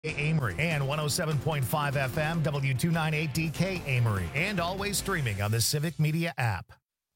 Amory and 107.5 FM W298DK Amory, and always streaming on the Civic Media app.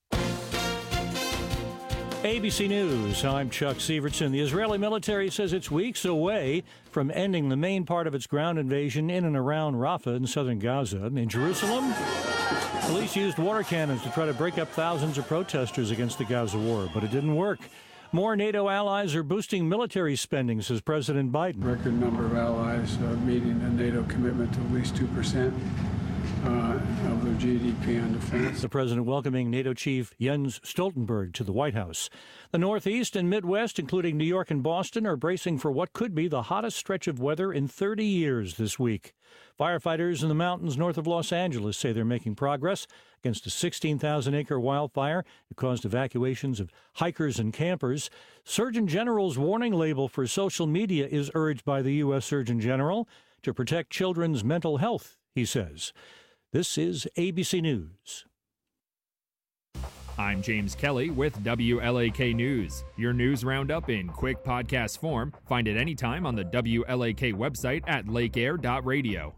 ABC News, I'm Chuck Sievertson. The Israeli military says it's weeks away from ending the main part of its ground invasion in and around Rafah in southern Gaza. In Jerusalem, police used water cannons to try to break up thousands of protesters against the Gaza war, but it didn't work. More NATO allies are boosting military spending, says President Biden. Record number of allies meeting a NATO commitment to at least 2% of their GDP on defense. The president welcoming NATO chief Jens Stoltenberg to the White House. The Northeast and Midwest, including New York and Boston, are bracing for what could be the hottest stretch of weather in 30 years this week. Firefighters in the mountains north of Los Angeles say they're making progress against a 16,000-acre wildfire. It caused evacuations of hikers and campers. Surgeon General's warning label for social media is urged by the U.S. Surgeon General to protect children's mental health, he says. This is ABC News. I'm James Kelly with WLAK News. Your news roundup in quick podcast form. Find it anytime on the WLAK website at lakeair.radio.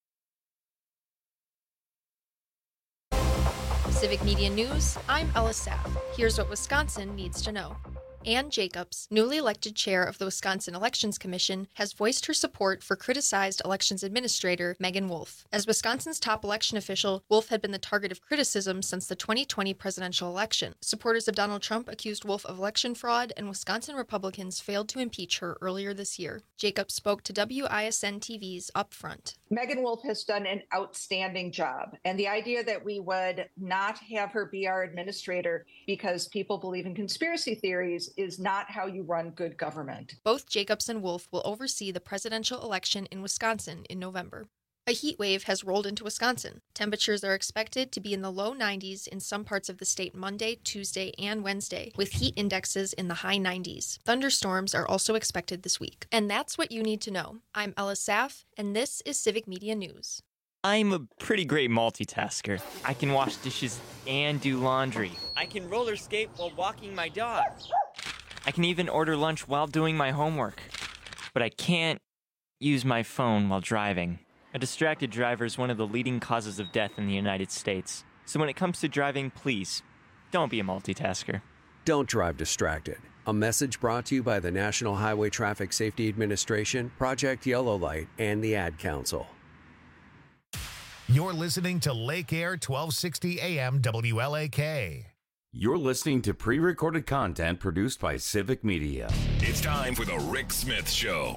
Civic Media News, I'm Ella Saff. Here's what Wisconsin needs to know. Ann Jacobs, newly elected chair of the Wisconsin Elections Commission, has voiced her support for criticized elections administrator Megan Wolfe. As Wisconsin's top election official, Wolfe had been the target of criticism since the 2020 presidential election. Supporters of Donald Trump accused Wolfe of election fraud, and Wisconsin Republicans failed to impeach her earlier this year. Jacobs spoke to WISN TV's Upfront. Megan Wolfe has done an outstanding job, and the idea that we would not have her be our administrator because people believe in conspiracy theories is not how you run good government. Both Jacobs and Wolfe will oversee the presidential election in Wisconsin in November. A heat wave has rolled into Wisconsin. Temperatures are expected to be in the low 90s in some parts of the state Monday, Tuesday, and Wednesday, with heat indexes in the high 90s. Thunderstorms are also expected this week. And that's what you need to know. I'm Ella Saff, and this is Civic Media News. I'm a pretty great multitasker. I can wash dishes and do laundry. I can roller skate while walking my dog. I can even order lunch while doing my homework. But I can't use my phone while driving. A distracted driver is one of the leading causes of death in the United States. So when it comes to driving, please, don't be a multitasker. Don't drive distracted. A message brought to you by the National Highway Traffic Safety Administration, Project Yellow Light, and the Ad Council. You're listening to Lake Air 1260 AM WLAK. You're listening to pre-recorded content produced by Civic Media. It's time for the Rick Smith Show.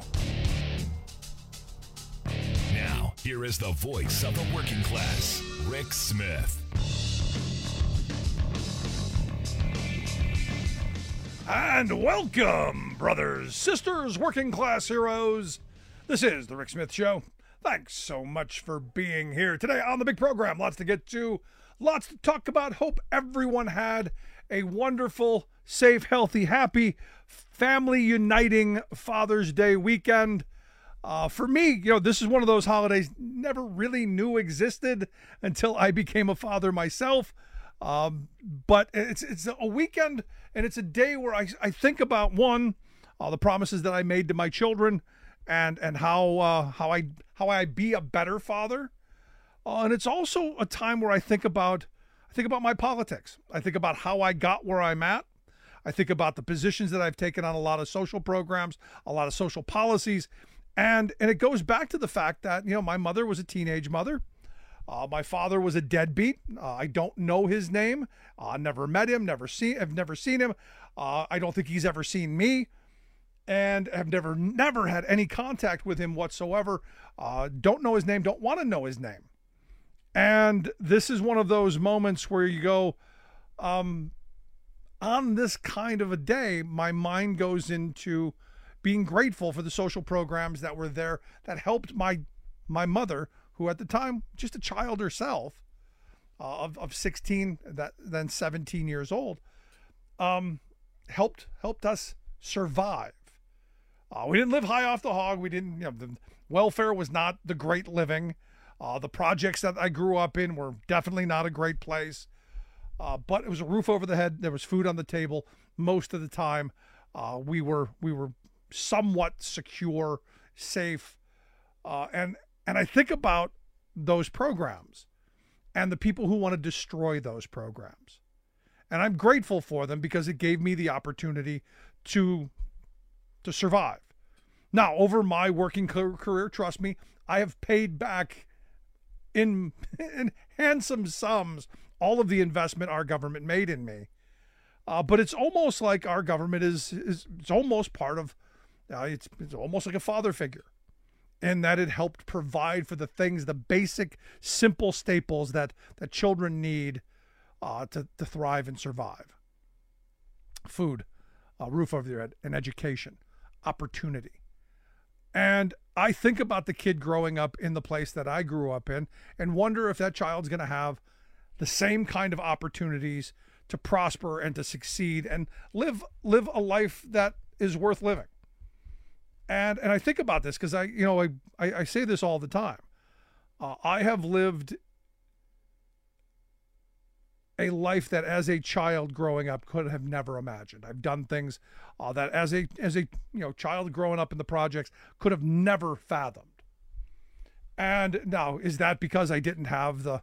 Now, here is the voice of the working class, Rick Smith. And welcome, brothers, sisters, working class heroes. This is the Rick Smith Show. Thanks so much for being here today on the big program. Lots to get to, lots to talk about. Hope everyone had a wonderful, safe, healthy, happy, family-uniting Father's Day weekend. For me, this is one of those holidays never really knew existed until I became a father myself. But it's a weekend, and it's a day where I think about, one, the promises that I made to my children, and how I be a better father. And it's also a time where I think about my politics. I think about how I got where I'm at. I think about the positions that I've taken on a lot of social programs, a lot of social policies. And it goes back to the fact that, my mother was a teenage mother. My father was a deadbeat. I don't know his name. Never met him, I've never seen him. I don't think he's ever seen me. And have never had any contact with him whatsoever. Don't know his name, don't want to know his name. And this is one of those moments where you go, on this kind of a day, my mind goes into being grateful for the social programs that were there that helped my mother, who at the time, just a child herself, of 16, then 17 years old, helped us survive. We didn't live high off the hog. We didn't, the welfare was not the great living. The projects that I grew up in were definitely not a great place. But it was a roof over the head. There was food on the table most of the time. We were somewhat secure, safe. And I think about those programs and the people who want to destroy those programs. And I'm grateful for them because it gave me the opportunity to survive. Now, over my working career, trust me, I have paid back in handsome sums all of the investment our government made in me. But it's almost like our government is it's almost part of, it's almost like a father figure, in that it helped provide for the things, the basic, simple staples that children need to thrive and survive. Food, a roof over their head, and education, opportunity. And I think about the kid growing up in the place that I grew up in and wonder if that child's going to have the same kind of opportunities to prosper and to succeed and live a life that is worth living. And I think about this because I say this all the time. I have lived a life that as a child growing up could have never imagined. I've done things that as a child growing up in the projects could have never fathomed. And now, is that because I didn't have the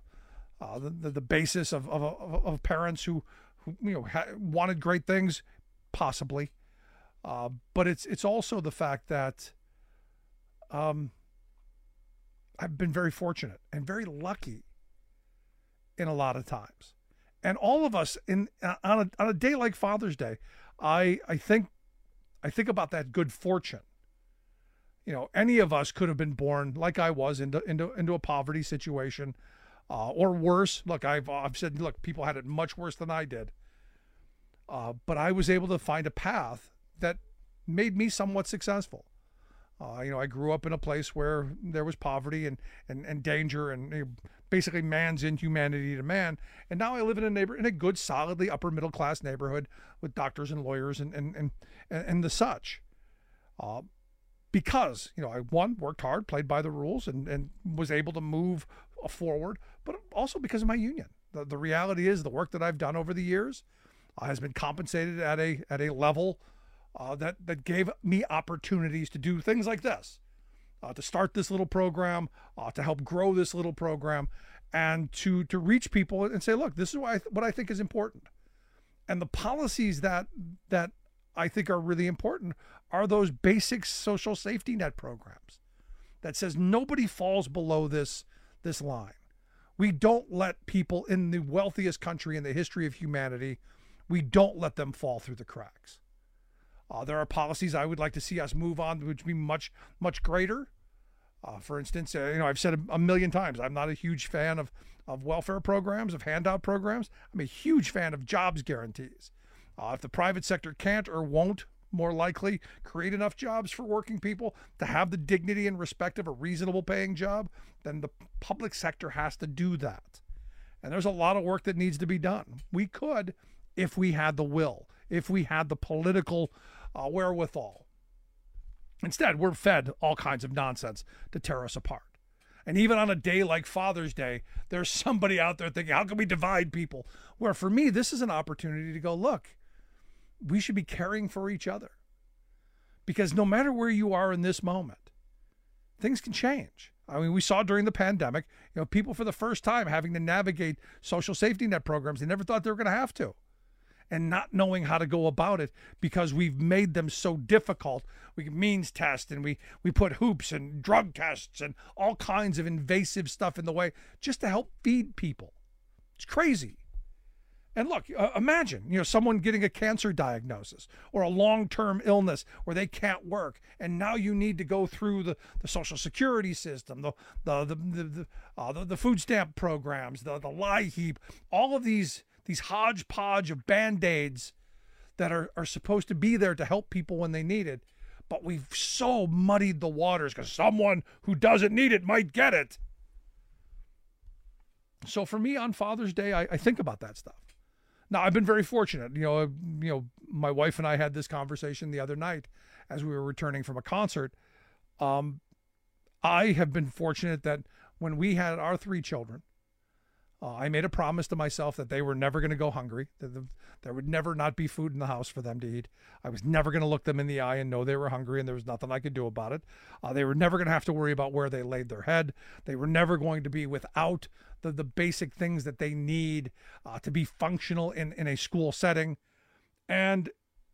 basis of parents who wanted great things? Possibly. But it's also the fact that I've been very fortunate and very lucky in a lot of times. And all of us on a day like Father's Day, I think about that good fortune. Any of us could have been born like I was into a poverty situation, or worse. Look, I've said, look, people had it much worse than I did. But I was able to find a path that made me somewhat successful. I grew up in a place where there was poverty and danger and basically man's inhumanity to man. And now I live in a good, solidly upper middle class neighborhood with doctors and lawyers and the such. Because, I worked hard, played by the rules and was able to move forward, but also because of my union. The reality is the work that I've done over the years has been compensated at a level that gave me opportunities to do things like this, to start this little program, to help grow this little program, and to reach people and say, look, this is what I think is important. And the policies that I think are really important are those basic social safety net programs that says nobody falls below this line. We don't let people in the wealthiest country in the history of humanity, we don't let them fall through the cracks. There are policies I would like to see us move on, which would be much, much greater. For instance, I've said a million times, I'm not a huge fan of welfare programs, of handout programs. I'm a huge fan of jobs guarantees. If the private sector can't or won't, more likely, create enough jobs for working people to have the dignity and respect of a reasonable paying job, then the public sector has to do that. And there's a lot of work that needs to be done. We could, if we had the will, if we had the political wherewithal. Instead, we're fed all kinds of nonsense to tear us apart. And even on a day like Father's Day, there's somebody out there thinking, how can we divide people? Where for me, this is an opportunity to go, look, we should be caring for each other. Because no matter where you are in this moment, things can change. I mean, we saw during the pandemic, people for the first time having to navigate social safety net programs they never thought they were going to have to. And not knowing how to go about it because we've made them so difficult. We means test and we put hoops and drug tests and all kinds of invasive stuff in the way just to help feed people. It's crazy. And look, imagine, someone getting a cancer diagnosis or a long-term illness where they can't work, and now you need to go through the Social Security system, the food stamp programs, the LIHEAP, all of these hodgepodge of Band-Aids that are supposed to be there to help people when they need it. But we've so muddied the waters because someone who doesn't need it might get it. So for me on Father's Day, I think about that stuff. Now, I've been very fortunate. My wife and I had this conversation the other night as we were returning from a concert. I have been fortunate that when we had our 3 children, I made a promise to myself that they were never going to go hungry. There would never not be food in the house for them to eat. I was never going to look them in the eye and know they were hungry and there was nothing I could do about it. They were never going to have to worry about where they laid their head. They were never going to be without the basic things that they need to be functional in a school setting. And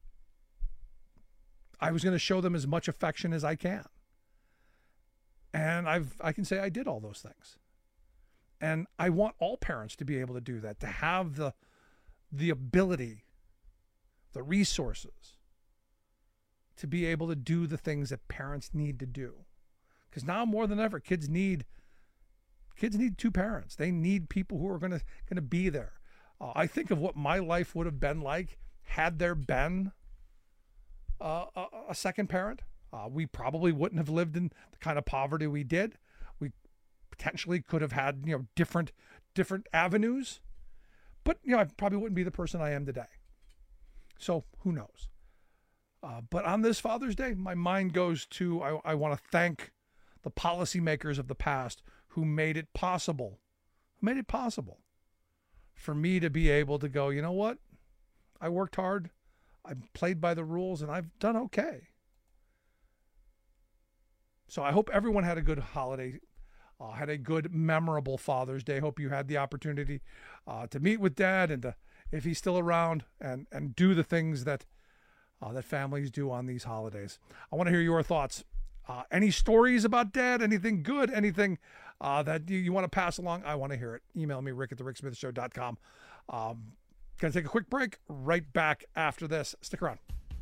I was going to show them as much affection as I can. And I can say I did all those things. And I want all parents to be able to do that, to have the ability, the resources to be able to do the things that parents need to do. Because now more than ever, kids need two parents. They need people who are going to be there. I think of what my life would have been like had there been a second parent. We probably wouldn't have lived in the kind of poverty we did. We potentially could have had, different avenues, but, I probably wouldn't be the person I am today. So who knows? But on this Father's Day, my mind goes to, I want to thank the policymakers of the past who made it possible for me to be able to go, you know what? I worked hard. I played by the rules and I've done okay. So I hope everyone had a good holiday, had a good, memorable Father's Day. Hope you had the opportunity to meet with Dad and if he's still around, and do the things that families do on these holidays. I want to hear your thoughts. Any stories about Dad? Anything good? Anything that you want to pass along? I want to hear it. Email me, rick@thericksmithshow.com. Going to take a quick break. Right back after this. Stick around.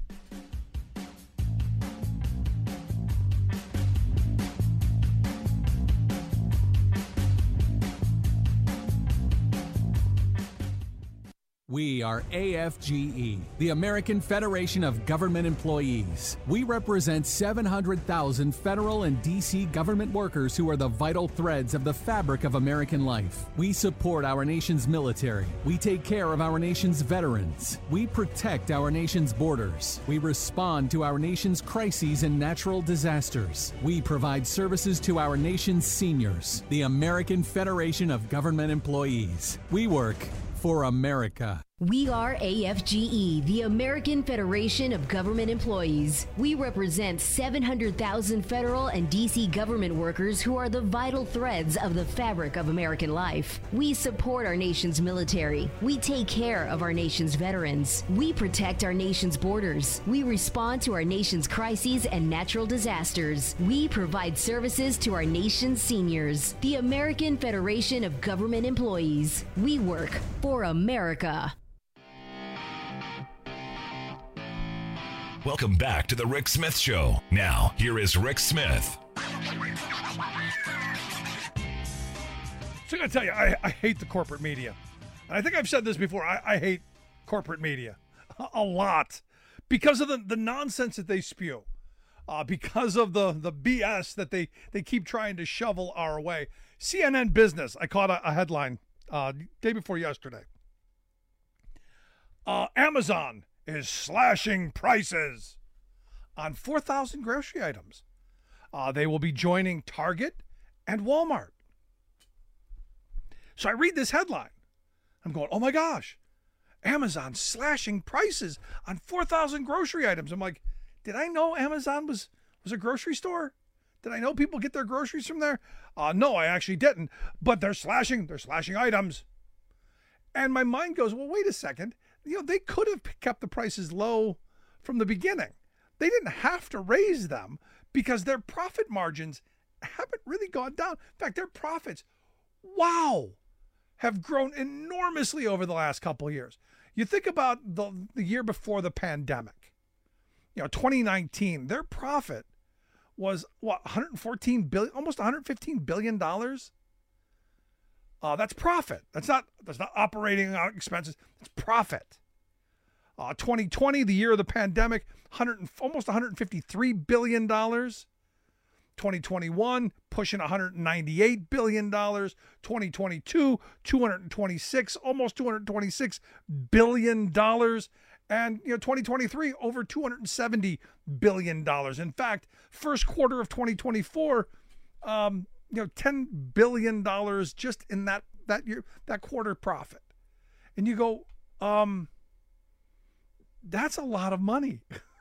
We are AFGE, the American Federation of Government Employees. We represent 700,000 federal and D.C. government workers who are the vital threads of the fabric of American life. We support our nation's military. We take care of our nation's veterans. We protect our nation's borders. We respond to our nation's crises and natural disasters. We provide services to our nation's seniors. The American Federation of Government Employees. We work for America. We are AFGE, the American Federation of Government Employees. We represent 700,000 federal and D.C. government workers who are the vital threads of the fabric of American life. We support our nation's military. We take care of our nation's veterans. We protect our nation's borders. We respond to our nation's crises and natural disasters. We provide services to our nation's seniors. The American Federation of Government Employees. We work for America. Welcome back to the Rick Smith Show. Now, here is Rick Smith. So I gotta tell you, I hate the corporate media. And I think I've said this before. I hate corporate media a lot because of the nonsense that they spew, because of the BS that they keep trying to shovel our way. CNN Business, I caught a headline day before yesterday. Amazon is slashing prices on 4,000 grocery items. They will be joining Target and Walmart. So I read this headline. I'm going, oh my gosh, Amazon slashing prices on 4,000 grocery items. I'm like, did I know Amazon was a grocery store? Did I know people get their groceries from there? No, I actually didn't. But they're slashing items. And my mind goes, well, wait a second. They could have kept the prices low from the beginning. They didn't have to raise them because their profit margins haven't really gone down. In fact, their profits, have grown enormously over the last couple of years. You think about the year before the pandemic, 2019, their profit was $114 billion, almost $115 billion. That's profit. That's not operating expenses. It's profit. 2020, the year of the pandemic, almost $153 billion. 2021, pushing $198 billion. 2022, almost $226 billion. And 2023, over $270 billion. In fact, first quarter of 2024, $10 billion just in that year, that quarter profit. And you go, that's a lot of money.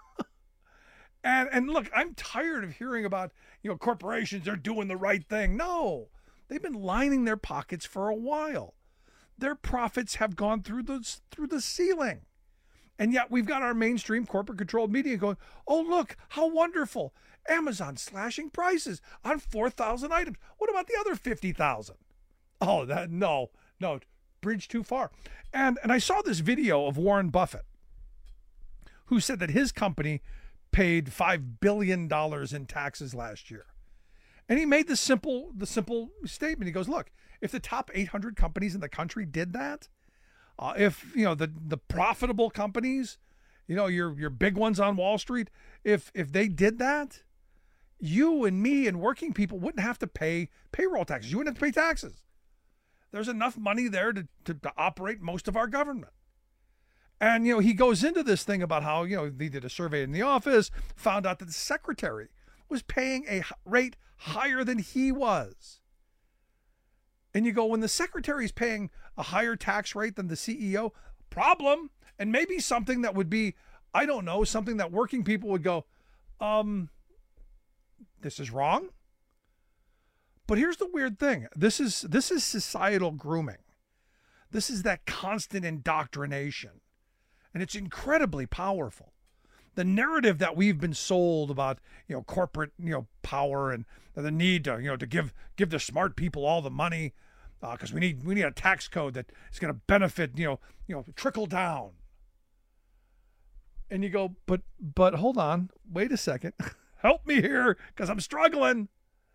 And look, I'm tired of hearing about, corporations are doing the right thing. No, they've been lining their pockets for a while. Their profits have gone through the ceiling. And yet we've got our mainstream corporate controlled media going, oh, look, how wonderful. Amazon slashing prices on 4,000 items. What about the other 50,000? Oh, no, bridge too far. And I saw this video of Warren Buffett, who said that his company paid $5 billion in taxes last year. And he made the simple statement. He goes, look, if the top 800 companies in the country did that, if, the profitable companies, your big ones on Wall Street, if they did that, you and me and working people wouldn't have to pay payroll taxes. You wouldn't have to pay taxes. There's enough money there to operate most of our government. And, he goes into this thing about how, they did a survey in the office, found out that the secretary was paying a rate higher than he was. And you go, when the secretary's paying a higher tax rate than the CEO, problem, and maybe something that would be, I don't know, something that working people would go, this is wrong. But here's the weird thing. This is societal grooming. This is that constant indoctrination. And it's incredibly powerful. The narrative that we've been sold about, corporate, power and the need to, to give the smart people all the money, because we need a tax code that is going to benefit, trickle down. And you go, but hold on, wait a second, help me here, because I'm struggling.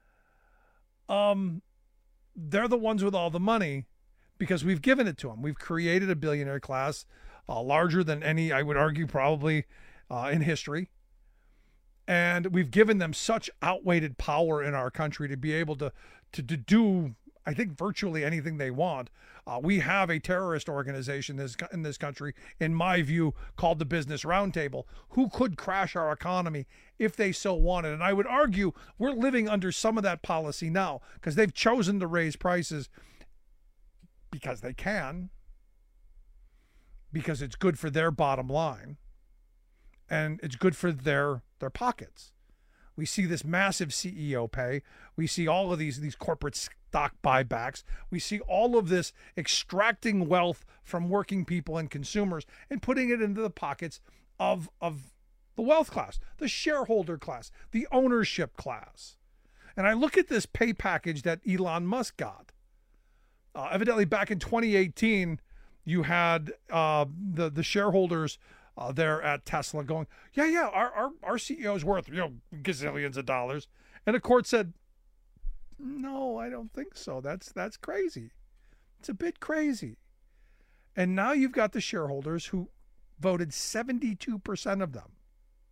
They're the ones with all the money because we've given it to them. We've created a billionaire class larger than any, I would argue, probably in history. And we've given them such outweighed power in our country to be able to do, I think, virtually anything they want. We have a terrorist organization in this country, in my view, called the Business Roundtable, who could crash our economy if they so wanted. And I would argue we're living under some of that policy now because they've chosen to raise prices because they can, because it's good for their bottom line, and it's good for their pockets. We see this massive CEO pay. We see all of these corporate stock buybacks. We see all of this extracting wealth from working people and consumers and putting it into the pockets of the wealth class, the shareholder class, the ownership class. And I look at this pay package that Elon Musk got. Evidently, back in 2018, you had the shareholders there at Tesla going, our CEO's worth gazillions of dollars, and the court said, no, I don't think so. That's crazy. It's a bit crazy. And now you've got the shareholders who voted 72% of them.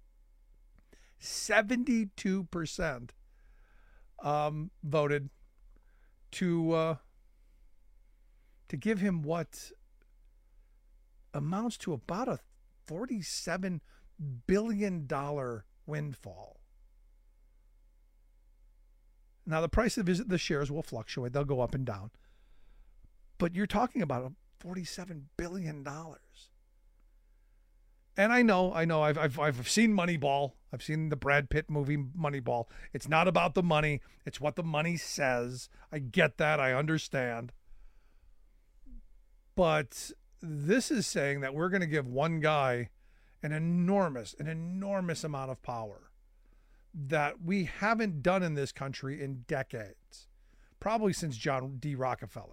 72% voted to give him what amounts to about a $47 billion windfall. Now, the price of the shares will fluctuate. They'll go up and down. But you're talking about $47 billion. And I know. I've seen Moneyball. I've seen the Brad Pitt movie Moneyball. It's not about the money. It's what the money says. I get that. I understand. But this is saying that we're going to give one guy an enormous amount of power that we haven't done in this country in decades, probably since John D. Rockefeller.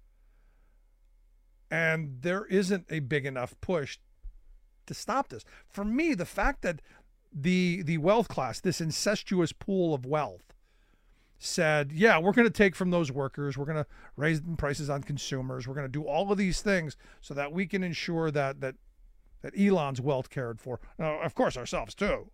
And there isn't a big enough push to stop this. For me, the fact that the wealth class, this incestuous pool of wealth, said, yeah, we're going to take from those workers, we're going to raise the prices on consumers, we're going to do all of these things so that we can ensure that Elon's wealth cared for, of course ourselves too,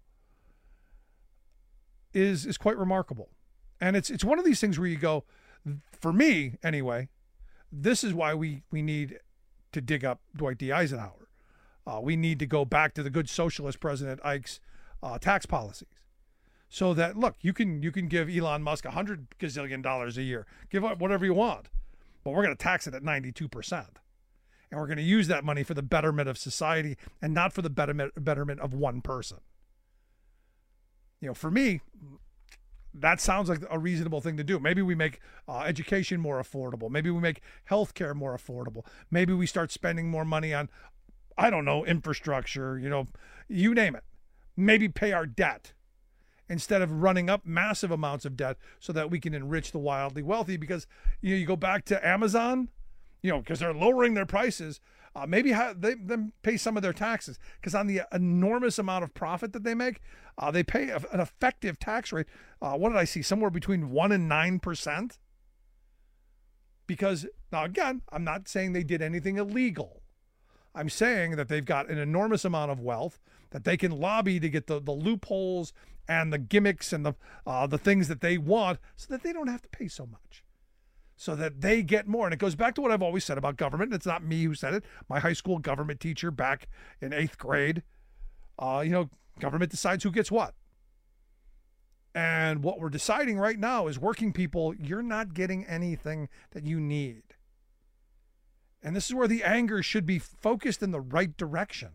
is quite remarkable. And it's one of these things where you go, for me anyway, this is why we need to dig up Dwight D. Eisenhower. We need to go back to the good socialist President Ike's tax policies, So that, look, you can give Elon Musk $100 gazillion a year. Give up whatever you want. But we're going to tax it at 92%. And we're going to use that money for the betterment of society and not for the betterment of one person. For me, that sounds like a reasonable thing to do. Maybe we make education more affordable. Maybe we make healthcare more affordable. Maybe we start spending more money on, I don't know, infrastructure, you name it. Maybe pay our debt instead of running up massive amounts of debt so that we can enrich the wildly wealthy. Because, you go back to Amazon, because they're lowering their prices, maybe them pay some of their taxes, because on the enormous amount of profit that they make, they pay an effective tax rate. What did I see? Somewhere between 1% and 9%. Because now, again, I'm not saying they did anything illegal. I'm saying that they've got an enormous amount of wealth that they can lobby to get the loopholes and the gimmicks and the things that they want, so that they don't have to pay so much, so that they get more. And it goes back to what I've always said about government. It's not me who said it. My high school government teacher back in 8th grade, government decides who gets what. And what we're deciding right now is working people, you're not getting anything that you need. And this is where the anger should be focused in the right direction.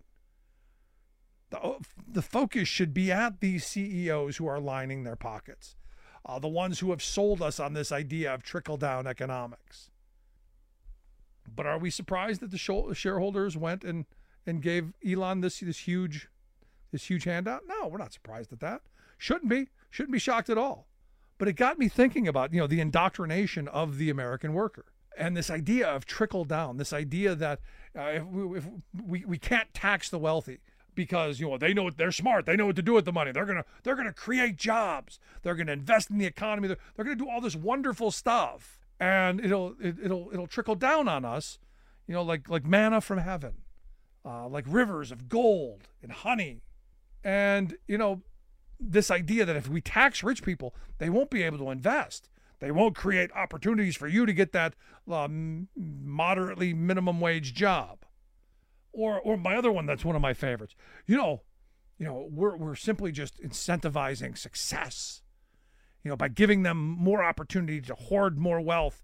The focus should be at these CEOs who are lining their pockets. The ones who have sold us on this idea of trickle-down economics. But are we surprised that the shareholders went and gave Elon this huge handout? No, we're not surprised at that. Shouldn't be shocked at all. But it got me thinking about, the indoctrination of the American worker. And this idea of trickle down, this idea that if we can't tax the wealthy, because they know they're smart, they know what to do with the money. They're gonna create jobs. They're gonna invest in the economy. They're gonna do all this wonderful stuff, and it'll trickle down on us, like manna from heaven, like rivers of gold and honey, and this idea that if we tax rich people, they won't be able to invest. They won't create opportunities for you to get that moderately minimum wage job. Or my other one, that's one of my favorites. We're simply just incentivizing success, by giving them more opportunity to hoard more wealth.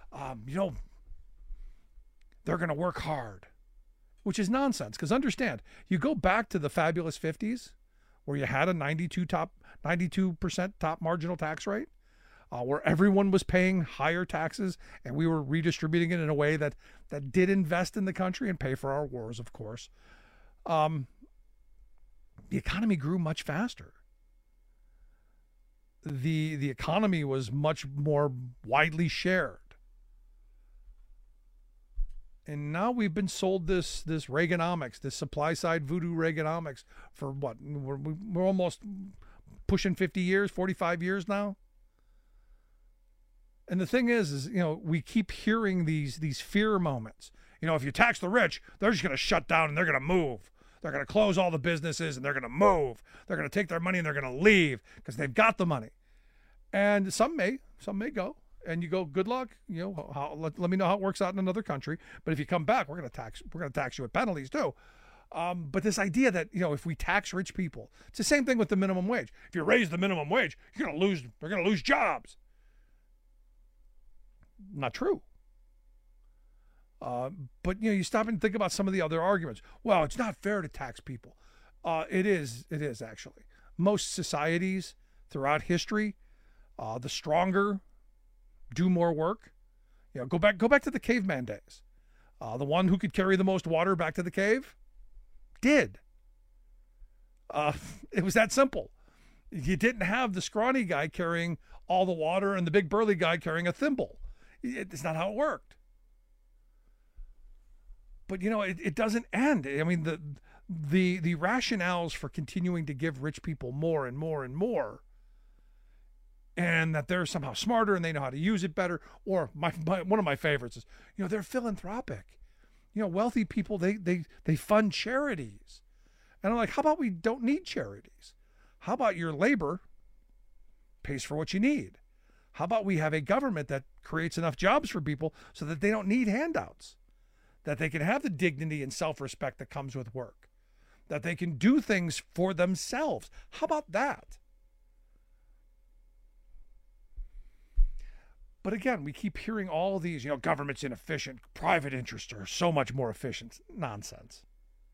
They're going to work hard, which is nonsense. Because understand, you go back to the fabulous 50s, where you had a 92% top marginal tax rate, where everyone was paying higher taxes, and we were redistributing it in a way that did invest in the country and pay for our wars, of course. The economy grew much faster. The economy was much more widely shared. And now we've been sold this Reaganomics, this supply side voodoo Reaganomics for what? We're almost pushing 50 years, 45 years now. And the thing is we keep hearing these fear moments. If you tax the rich, they're just going to shut down and they're going to move. They're going to close all the businesses and they're going to move. They're going to take their money and they're going to leave because they've got the money. And some may go. And you go, good luck. Let me know how it works out in another country. But if you come back, we're going to tax you with penalties too. But this idea that if we tax rich people, it's the same thing with the minimum wage. If you raise the minimum wage, they're going to lose jobs. Not true. But you stop and think about some of the other arguments. Well, it's not fair to tax people. It is actually. Most societies throughout history, the stronger do more work. Go back to the caveman days. The one who could carry the most water back to the cave did. It was that simple. You didn't have the scrawny guy carrying all the water and the big burly guy carrying a thimble. It's not how it worked. But it doesn't end. I mean, the rationales for continuing to give rich people more and more and more, and that they're somehow smarter and they know how to use it better. Or one of my favorites is, they're philanthropic. Wealthy people, they fund charities. And I'm like, how about we don't need charities? How about your labor pays for what you need? How about we have a government that creates enough jobs for people so that they don't need handouts, that they can have the dignity and self-respect that comes with work, that they can do things for themselves? How about that? But again, we keep hearing all these, government's inefficient, private interests are so much more efficient. Nonsense.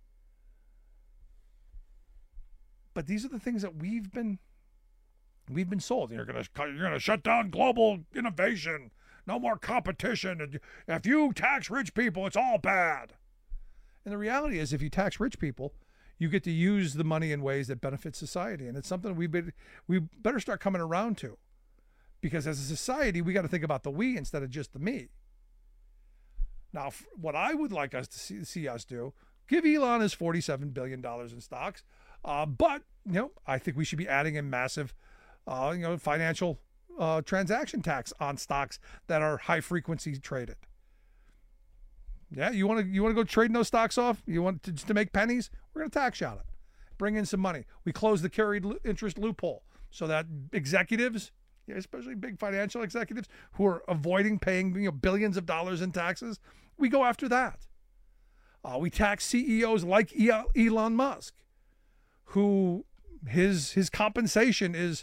But these are the things that we've been sold. You're gonna shut down global innovation. No more competition. If you tax rich people, it's all bad. And the reality is, if you tax rich people, you get to use the money in ways that benefit society, and it's something we better start coming around to. Because as a society, we got to think about the we instead of just the me. Now, what I would like us to see us do, give Elon his $47 billion in stocks, but I think we should be adding a massive, financial transaction tax on stocks that are high frequency traded. Yeah, you want to go trading those stocks off? You want to make pennies? We're going to tax you on it. Bring in some money. We close the carried interest loophole so that executives, especially big financial executives who are avoiding paying billions of dollars in taxes, we go after that. We tax CEOs like Elon Musk, who his compensation is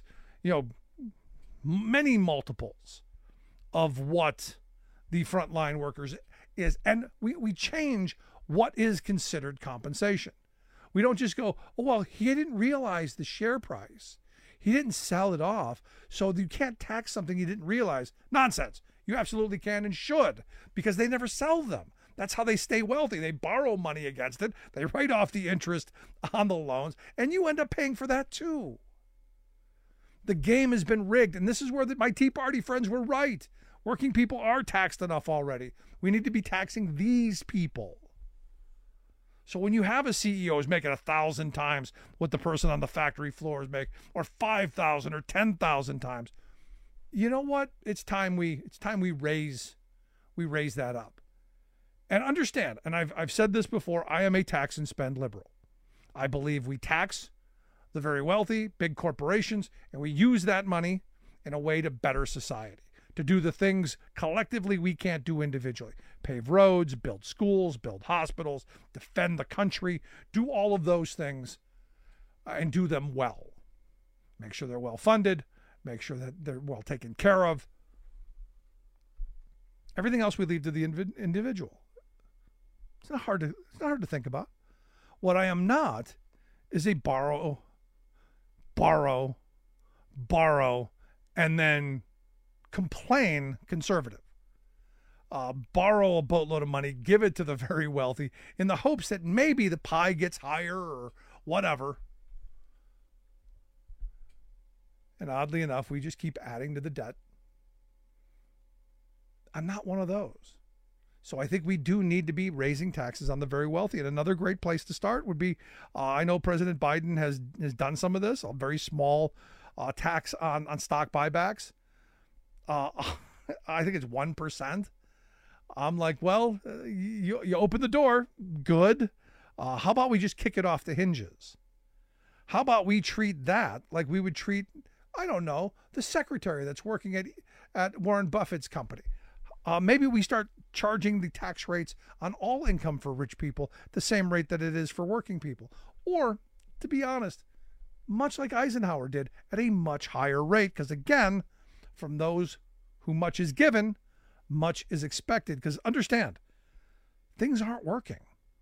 many multiples of what the frontline workers is. And we change what is considered compensation. We don't just go, oh, well, he didn't realize the share price. He didn't sell it off, so you can't tax something you didn't realize. Nonsense. You absolutely can and should, because they never sell them. That's how they stay wealthy. They borrow money against it. They write off the interest on the loans, and you end up paying for that too. The game has been rigged, and this is where my Tea Party friends were right. Working people are taxed enough already. We need to be taxing these people. So when you have a CEO who's making 1,000 times what the person on the factory floors make, or 5,000 or 10,000 times, you know what? It's time we raise that up. And understand, and I've said this before, I am a tax and spend liberal. I believe we tax the very wealthy, big corporations, and we use that money in a way to better society, to do the things collectively we can't do individually. Pave roads, build schools, build hospitals, defend the country, do all of those things and do them well. Make sure they're well funded, make sure that they're well taken care of. Everything else we leave to the individual. It's not hard to think about. What I am not is a borrow, and then complain conservative. Borrow a boatload of money, give it to the very wealthy in the hopes that maybe the pie gets higher or whatever. And oddly enough, we just keep adding to the debt. I'm not one of those. So I think we do need to be raising taxes on the very wealthy. And another great place to start would be, I know President Biden has done some of this, a very small tax on stock buybacks. I think it's 1%. I'm like, well, you open the door, good. How about we just kick it off the hinges? How about we treat that like we would treat, I don't know, the secretary that's working at Warren Buffett's company? Maybe we start charging the tax rates on all income for rich people the same rate that it is for working people. Or, to be honest, much like Eisenhower did, at a much higher rate. Because again, from those who much is given, much is expected. Because understand, things aren't working.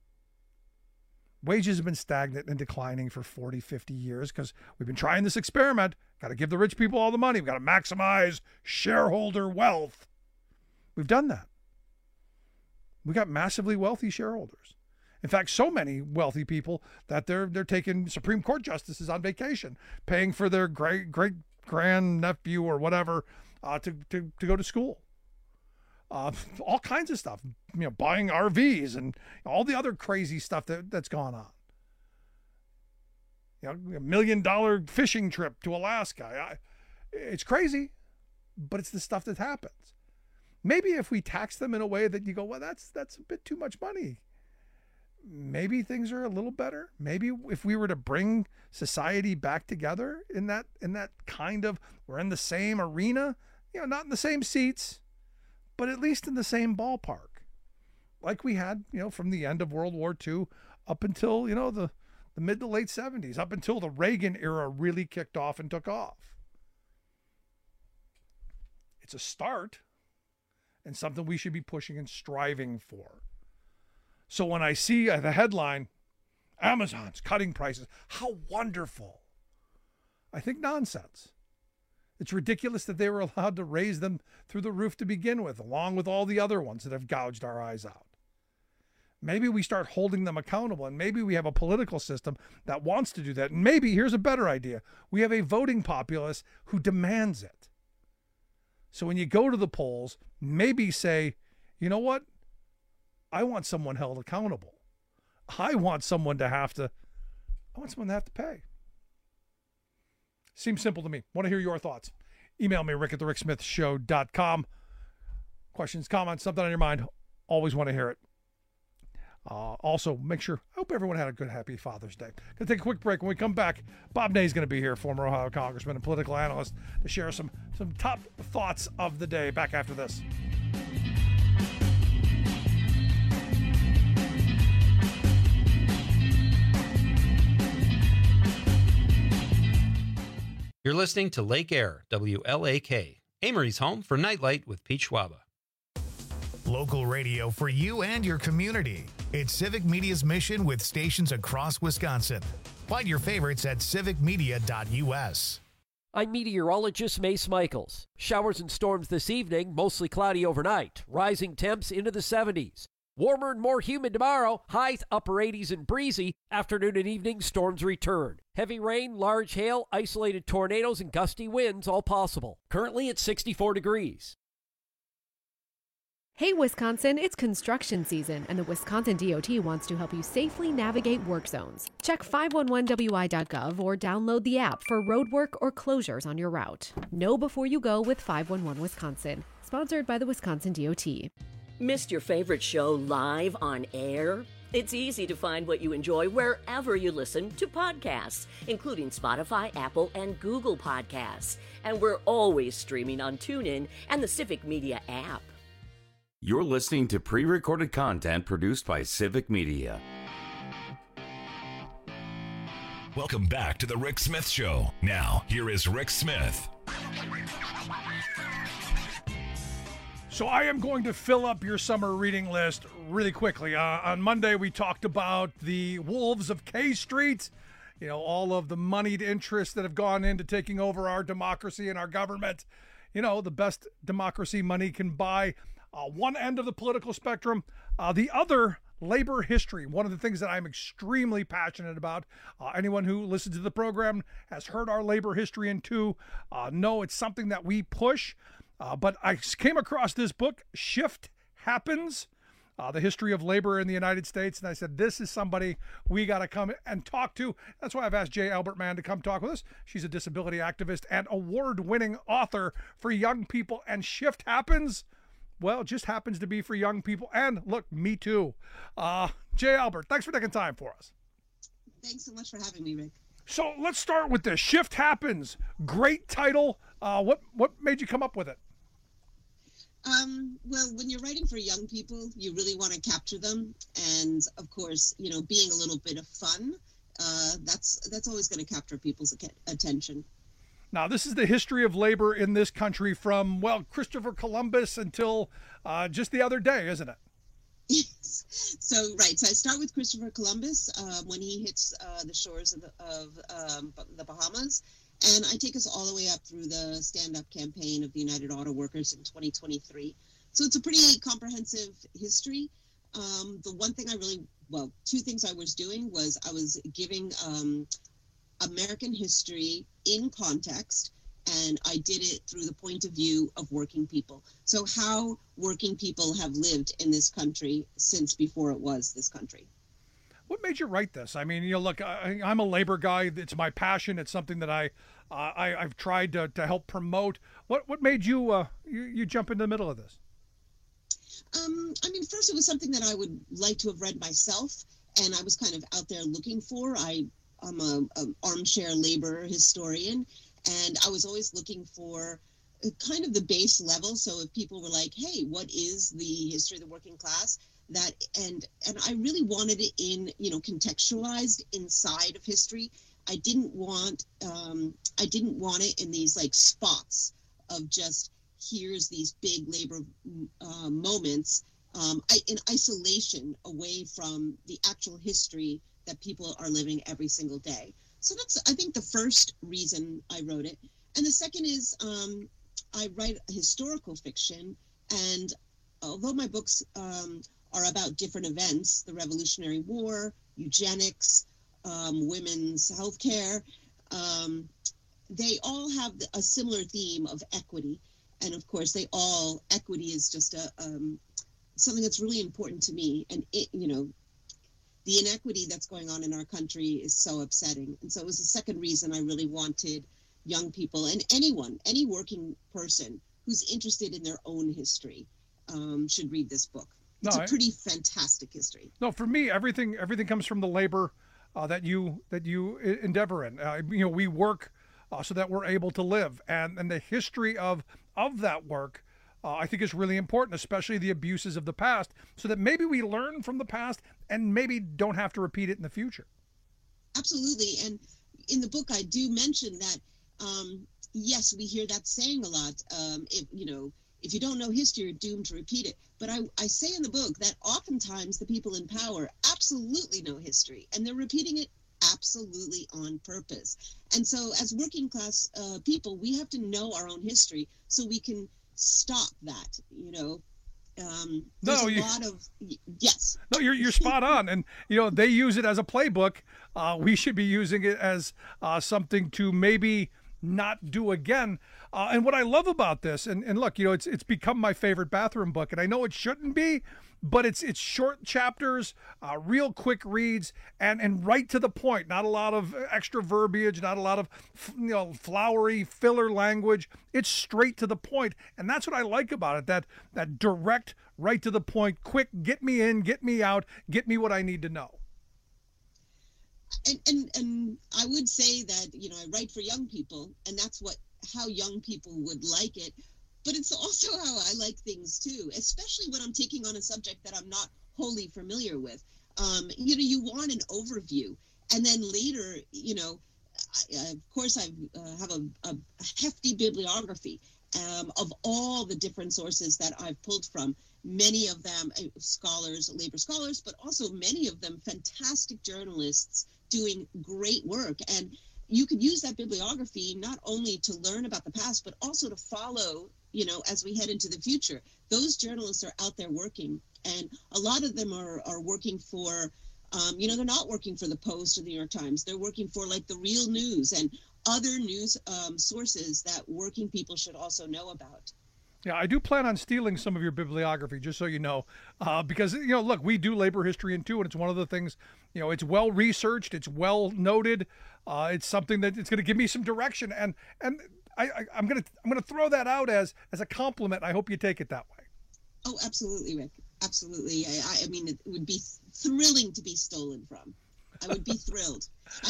Wages have been stagnant and declining for 40, 50 years because we've been trying this experiment. Got to give the rich people all the money. We've got to maximize shareholder wealth. We've done that. We got massively wealthy shareholders. In fact, so many wealthy people that they're taking Supreme Court justices on vacation, paying for their great grandnephew or whatever to go to school. All kinds of stuff, buying RVs and all the other crazy stuff that's gone on. $1 million fishing trip to Alaska. It's crazy, but it's the stuff that happens. Maybe if we tax them in a way that you go, well, that's a bit too much money. Maybe things are a little better. Maybe if we were to bring society back together in that kind of, we're in the same arena, not in the same seats, but at least in the same ballpark, like we had, from the end of World War II up until, the mid to late 70s, up until the Reagan era really kicked off and took off. It's a start. and something we should be pushing and striving for. So when I see the headline, Amazon's cutting prices, how wonderful, I think nonsense. It's ridiculous that they were allowed to raise them through the roof to begin with, along with all the other ones that have gouged our eyes out. Maybe we start holding them accountable, and maybe we have a political system that wants to do that. And maybe, here's a better idea, we have a voting populace who demands it. So when you go to the polls, maybe say, you know what? I want someone held accountable. I want someone to have to pay. Seems simple to me. Want to hear your thoughts. Email me, rick@thericksmithshow.com. Questions, comments, something on your mind. Always want to hear it. Also, make sure, I hope everyone had a good, happy Father's Day. Going to take a quick break. When we come back, Bob Ney is going to be here, former Ohio congressman and political analyst, to share some top thoughts of the day. Back after this. You're listening to Lake Air, WLAK, Amory's home for Nightlight with Pete Schwaba. Local radio for you and your community. It's Civic Media's mission with stations across Wisconsin. Find your favorites at civicmedia.us. I'm meteorologist Mace Michaels. Showers and storms this evening, mostly cloudy overnight. Rising temps into the 70s. Warmer and more humid tomorrow, highs upper 80s and breezy. Afternoon and evening, storms return. Heavy rain, large hail, isolated tornadoes, and gusty winds all possible. Currently at 64 degrees. Hey Wisconsin, it's construction season, and the Wisconsin DOT wants to help you safely navigate work zones. Check 511wi.gov or download the app for road work or closures on your route. Know before you go with 511 Wisconsin. Sponsored by the Wisconsin DOT. Missed your favorite show live on air? It's easy to find what you enjoy wherever you listen to podcasts, including Spotify, Apple, and Google Podcasts. And we're always streaming on TuneIn and the Civic Media app. You're listening to pre-recorded content produced by Civic Media. Welcome back to the Rick Smith Show. Now, here is Rick Smith. So I am going to fill up your summer reading list really quickly. On Monday, we talked about the wolves of K Street. You know, all of the moneyed interests that have gone into taking over our democracy and our government. You know, the best democracy money can buy. One end of the political spectrum, the other, labor history. One of the things that I'm extremely passionate about. Anyone who listens to the program has heard our labor history in two. No, it's something that we push. But I came across this book, Shift Happens, the history of labor in the United States. And I said, this is somebody we got to come and talk to. That's why I've asked Jay Albertman to come talk with us. She's a disability activist and award-winning author for young people. And Shift Happens, well, just happens to be for young people. And look, me too. Jay Albert, thanks for taking time for us. Thanks so much for having me, Rick. So let's start with this. Shift Happens. Great title. What made you come up with it? Well, when you're writing for young people, you really want to capture them. And of course, you know, being a little bit of fun, that's always going to capture people's attention. Now, this is the history of labor in this country from, well, Christopher Columbus until just the other day, isn't it? Yes. So I start with Christopher Columbus when he hits the shores of the Bahamas. And I take us all the way up through the stand-up campaign of the United Auto Workers in 2023. So it's a pretty comprehensive history. The one thing two things I was doing was I was giving American history in context, and I did it through the point of view of working people. So how working people have lived in this country since before it was this country. What made you write this? I mean, you know, look, I'm a labor guy. It's my passion. It's something that I've tried to help promote. What made you you jump into the middle of this? I mean, first it was something that I would like to have read myself, and I was kind of out there looking for. I'm an armchair labor historian, and I was always looking for kind of the base level. So if people were like, "Hey, what is the history of the working class?" And I really wanted it in, you know, contextualized inside of history. I didn't want it in these like spots of just hears these big labor moments in isolation, away from the actual history that people are living every single day. So that's, I think, the first reason I wrote it. And the second is I write historical fiction, and although my books are about different events, the Revolutionary War, eugenics, women's healthcare, they all have a similar theme of equity. And of course, equity is just something that's really important to me. And the inequity that's going on in our country is so upsetting. And so it was the second reason I really wanted young people and any working person who's interested in their own history should read this book. It's a pretty fantastic history. No, for me, everything comes from the labor that you endeavor in. We work so that we're able to live, and the history of that work, I think, is really important, especially the abuses of the past, so that maybe we learn from the past and maybe don't have to repeat it in the future. Absolutely, and in the book, I do mention that. Yes, we hear that saying a lot. If you don't know history, you're doomed to repeat it. But I say in the book that oftentimes the people in power absolutely know history, and they're repeating it absolutely on purpose. And so as working class people, we have to know our own history so we can stop that, Yes. No, you're spot on. And, they use it as a playbook. We should be using it as something to maybe not do again. And what I love about this, and look, it's become my favorite bathroom book, and I know it shouldn't be, but it's short chapters, real quick reads, and right to the point. Not a lot of extra verbiage, not a lot of flowery filler language. It's straight to the point, and that's what I like about it. That direct, right to the point, quick, get me in, get me out, get me what I need to know. And I would say that I write for young people, and that's how young people would like it. But it's also how I like things too, especially when I'm taking on a subject that I'm not wholly familiar with. You want an overview, and then later, of course, I have a hefty bibliography of all the different sources that I've pulled from. Many of them scholars, labor scholars, but also many of them fantastic journalists doing great work. And you could use that bibliography not only to learn about the past, but also to follow, as we head into the future. Those journalists are out there working, and a lot of them are working for, they're not working for the Post or the New York Times. They're working for like the Real News and other news sources that working people should also know about. Yeah, I do plan on stealing some of your bibliography, just so you know, because, look, we do labor history too, and it's one of the things, it's well researched, it's well noted, it's something that it's going to give me some direction, and I'm going to throw that out as a compliment. I hope you take it that way. Oh, absolutely, Rick. Absolutely. I mean, it would be thrilling to be stolen from. I would be thrilled.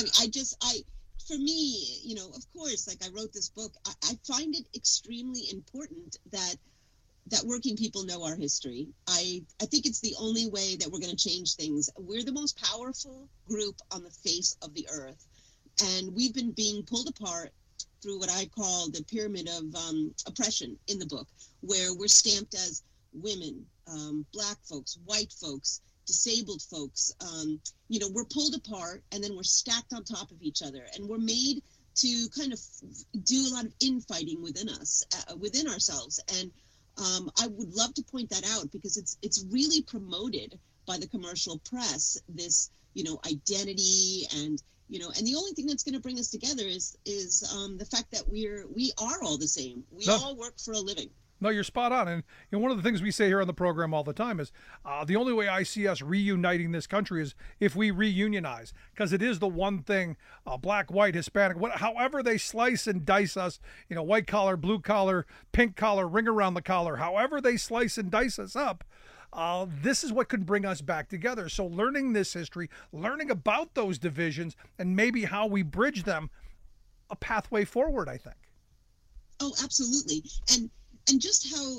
For me, of course, like I wrote this book, I find it extremely important that working people know our history. I think it's the only way that we're going to change things. We're the most powerful group on the face of the earth, and we've been being pulled apart through what I call the pyramid of oppression in the book, where we're stamped as women, Black folks, white folks, disabled folks. We're pulled apart, and then we're stacked on top of each other, and we're made to kind of do a lot of infighting within us, within ourselves. And I would love to point that out, because it's really promoted by the commercial press, this identity, and and the only thing that's going to bring us together is the fact that we are all the same. We all work for a living. No, you're spot on. And one of the things we say here on the program all the time is the only way I see us reuniting this country is if we reunionize, because it is the one thing, black, white, Hispanic, however they slice and dice us, white collar, blue collar, pink collar, ring around the collar, however they slice and dice us up, this is what could bring us back together. So learning this history, learning about those divisions, and maybe how we bridge them, a pathway forward, I think. Oh, absolutely. And just how,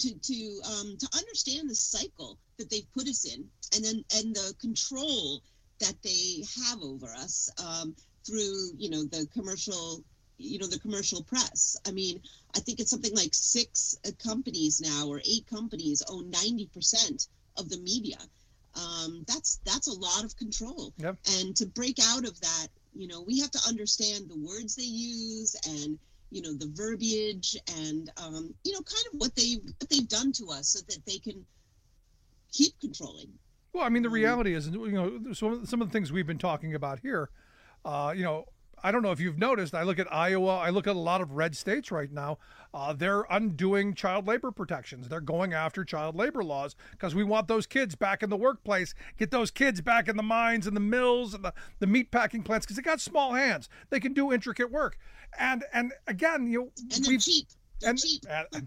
to understand the cycle that they've put us in, and the control that they have over us through, the commercial, the commercial press. I mean, I think it's something like 6 companies now, or 8 companies own 90% of the media. That's a lot of control. Yep. And to break out of that, we have to understand the words they use and, the verbiage and, kind of what they've done to us so that they can keep controlling. Well, I mean, the reality is, some of the things we've been talking about here, I don't know if you've noticed, I look at Iowa, I look at a lot of red states right now, they're undoing child labor protections. They're going after child labor laws because we want those kids back in the workplace, get those kids back in the mines and the mills and the meat packing plants because they got small hands. They can do intricate work. And again, and they're cheap. They're cheap.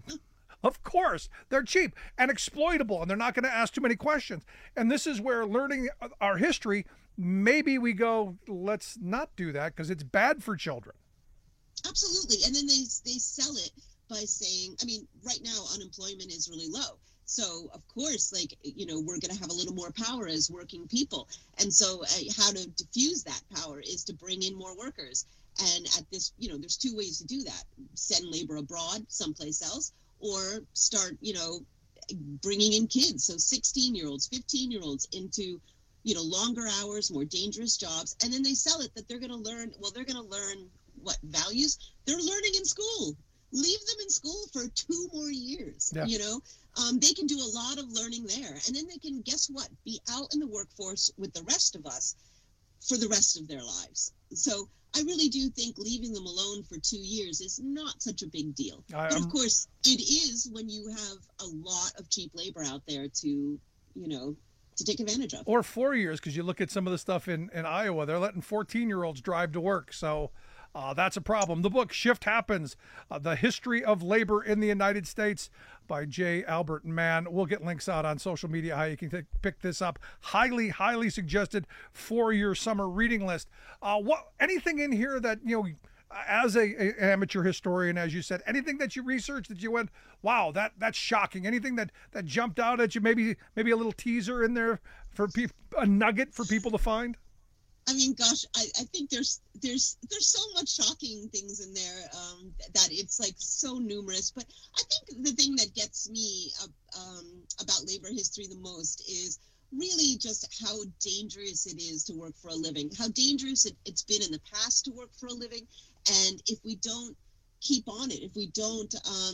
Of course, they're cheap and exploitable, and they're not going to ask too many questions. And this is where learning our history, maybe we go, let's not do that because it's bad for children. Absolutely. And then they sell it by saying, I mean, right now unemployment is really low. So, of course, we're going to have a little more power as working people. And so how to diffuse that power is to bring in more workers. And at this, there's 2 ways to do that. Send labor abroad someplace else, or start, bringing in kids. So 16-year-olds, 15-year-olds into, longer hours, more dangerous jobs. And then they sell it that they're going to learn, what values? They're learning in school. Leave them in school for 2 more years, Yeah. They can do a lot of learning there. And then they can, guess what? Be out in the workforce with the rest of us for the rest of their lives. So I really do think leaving them alone for 2 years is not such a big deal. But of course, it is when you have a lot of cheap labor out there to take advantage of. Or 4 years, because you look at some of the stuff in Iowa, they're letting 14-year-olds drive to work. So that's a problem. The book Shift Happens, The History of Labor in the United States by J. Albert Mann. We'll get links out on social media how you can pick this up. Highly, highly suggested for your summer reading list. Anything in here that, as a amateur historian, as you said, anything that you researched that you went, wow, that's shocking. Anything that jumped out at you, maybe a little teaser in there for a nugget for people to find? I mean, gosh, I think there's so much shocking things in there that it's so numerous. But I think the thing that gets me about labor history the most is really just how dangerous it is to work for a living, how dangerous it's been in the past to work for a living. And if we don't keep on it, if we don't,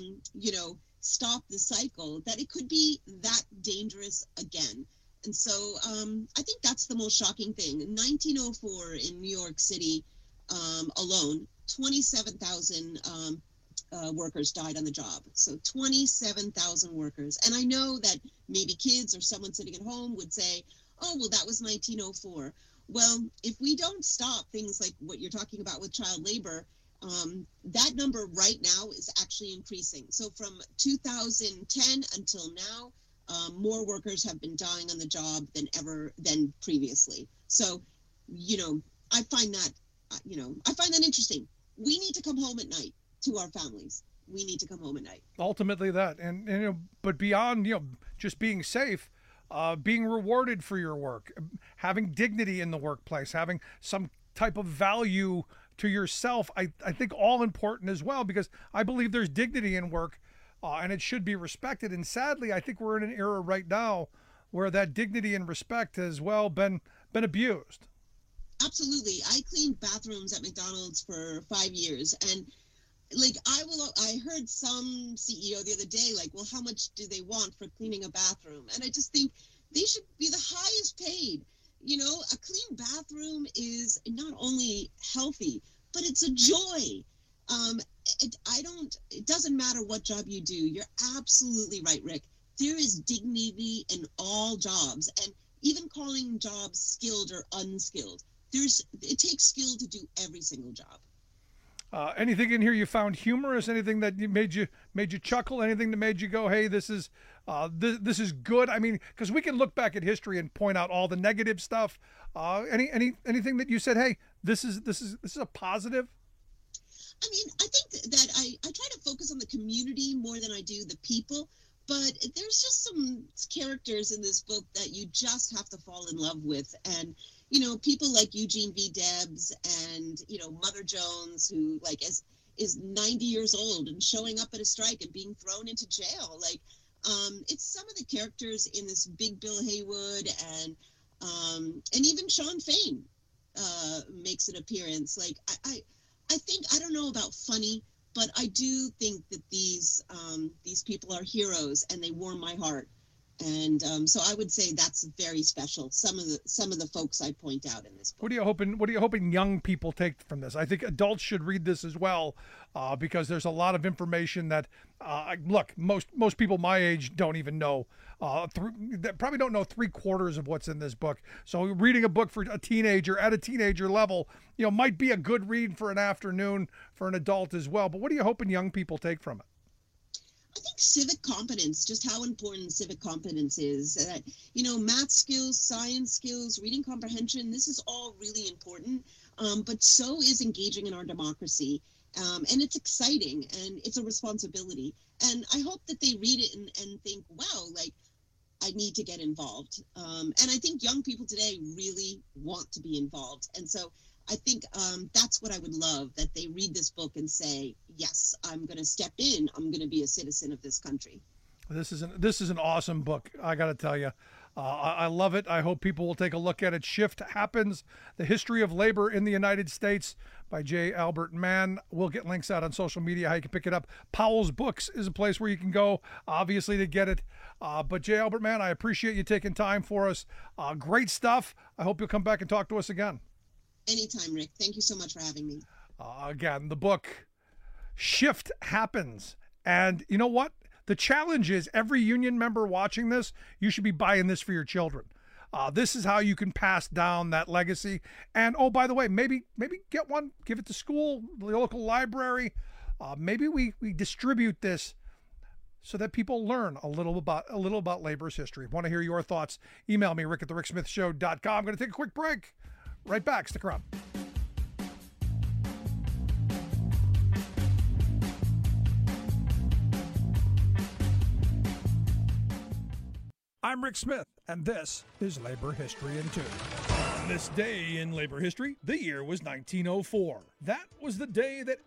stop the cycle, that it could be that dangerous again. And so I think that's the most shocking thing. In 1904 in New York City alone, 27,000 workers died on the job. So 27,000 workers. And I know that maybe kids or someone sitting at home would say, oh, well, that was 1904. Well, if we don't stop things like what you're talking about with child labor, that number right now is actually increasing. So from 2010 until now, more workers have been dying on the job than previously. So, I find that interesting. We need to come home at night to our families. We need to come home at night. Ultimately that, but beyond, just being safe, being rewarded for your work, having dignity in the workplace, having some type of value to yourself, I think all important as well, because I believe there's dignity in work. And it should be respected. And sadly, I think we're in an era right now where that dignity and respect has been abused. Absolutely. I cleaned bathrooms at McDonald's for 5 years, and I heard some CEO the other day, well, how much do they want for cleaning a bathroom? And I just think they should be the highest paid. A clean bathroom is not only healthy, but it's a joy. It doesn't matter what job you do. You're absolutely right, Rick. There is dignity in all jobs, and even calling jobs skilled or unskilled. It takes skill to do every single job. Anything in here you found humorous? Anything that made you chuckle? Anything that made you go, "Hey, this is good"? I mean, because we can look back at history and point out all the negative stuff. Anything that you said, "Hey, this is a positive"? I mean, I think that I try to focus on the community more than I do the people, but there's just some characters in this book that you just have to fall in love with. And, people like Eugene V. Debs and, Mother Jones, who is 90 years old and showing up at a strike and being thrown into jail. It's some of the characters in this Big Bill Haywood and even Sean Fain makes an appearance. I think, I don't know about funny, but I do think that these people are heroes and they warm my heart. And so I would say that's very special. Some of the folks I point out in this book. What are you hoping young people take from this? I think adults should read this as well, because there's a lot of information that most people my age don't even know. That probably don't know 3/4 of what's in this book. So reading a book for a teenager at a teenager level, might be a good read for an afternoon for an adult as well. But what are you hoping young people take from it? I think civic competence, just how important civic competence is. That, math skills, science skills, reading comprehension, this is all really important. But so is engaging in our democracy. And it's exciting and it's a responsibility. And I hope that they read it and think, wow, I need to get involved. And I think young people today really want to be involved. And so I think that's what I would love, that they read this book and say, yes, I'm going to step in. I'm going to be a citizen of this country. This is an awesome book. I got to tell you, I love it. I hope people will take a look at it. Shift Happens, The History of Labor in the United States by J. Albert Mann. We'll get links out on social media how you can pick it up. Powell's Books is a place where you can go, obviously, to get it. But J. Albert Mann, I appreciate you taking time for us. Great stuff. I hope you'll come back and talk to us again. Anytime, Rick. Thank you so much for having me. Again, the book Shift Happens. And you know what? The challenge is every union member watching this, you should be buying this for your children. This is how you can pass down that legacy. And, oh, by the way, maybe get one, give it to school, the local library. Maybe we distribute this so that people learn a little about labor's history. Want to hear your thoughts? Email me, rick@thericksmithshow.com. I'm going to take a quick break. Right back. Stick around. I'm Rick Smith, and this is Labor History in 2. On this day in labor history, the year was 1904. That was the day that